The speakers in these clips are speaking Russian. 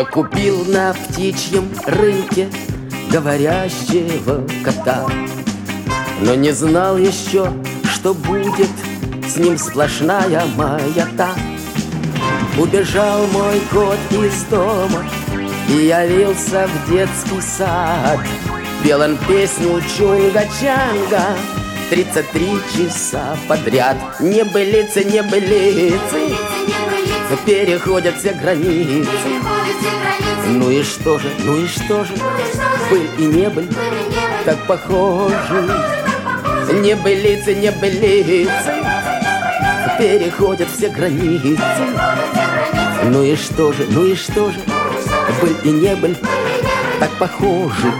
Купил на птичьем рынке говорящего кота, но не знал еще, что будет с ним сплошная маята. Убежал мой кот из дома и явился в детский сад. Пел он песню чунга-чанга 33 часа подряд. Небылицы, небылицы, переходят все границы. Ну и что же, ну и что же, быль и не быль так похожи. Небылицы, небылицы, переходят все границы. Ну и что же, ну и что же, быль и не быль так похожи.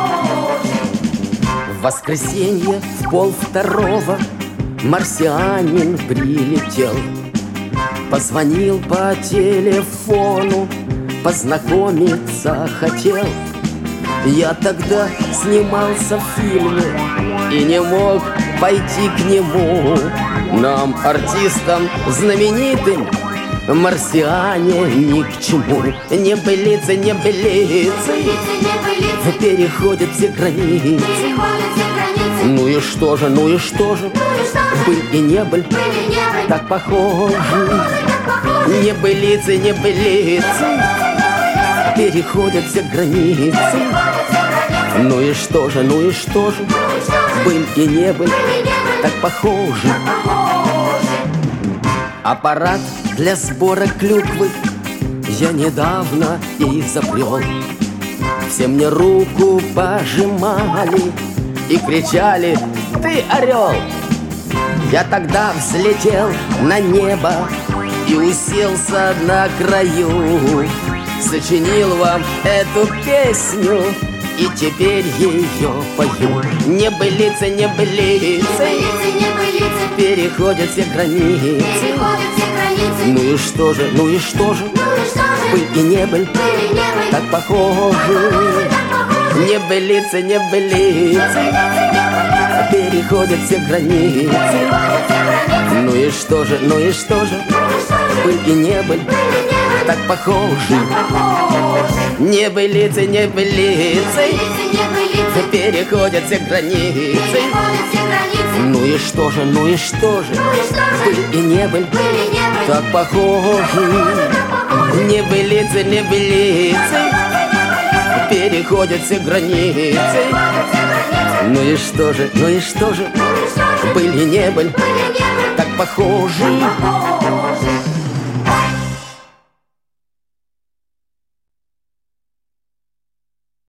В воскресенье в 1:30 марсианин прилетел. Позвонил по телефону, познакомиться хотел. Я тогда снимался в фильме и не мог пойти к нему. Нам, артистам знаменитым, марсиане ни к чему. Небылицы, небылицы, переходят все границы. Ну и что же, ну и что же, быль и не быль так похожи. Небылицы, небылицы, переходят все границы. Ну и что же, ну и что же, быль и не быль так похожи. Аппарат для сбора клюквы я недавно изобрел. Все мне руку пожимали и кричали: ты орел! Я тогда взлетел на небо и уселся на краю. Сочинил вам эту песню и теперь ее пою. Небылицы, небылицы, переходят все границы. Ну и что же, ну и что же, быль и не быль так похожи. Небылицы, небылицы, переходят все границы. Ну и что же, ну и что же, быль и не быль так похожи. Небылицы, небылицы, переходят все границы. Ну и что же, ну и что же, быль и не быль так похожи. Небылицы, небылицы, переходят все границы. Ну и что же, ну и что же, быль и не быль так похожи.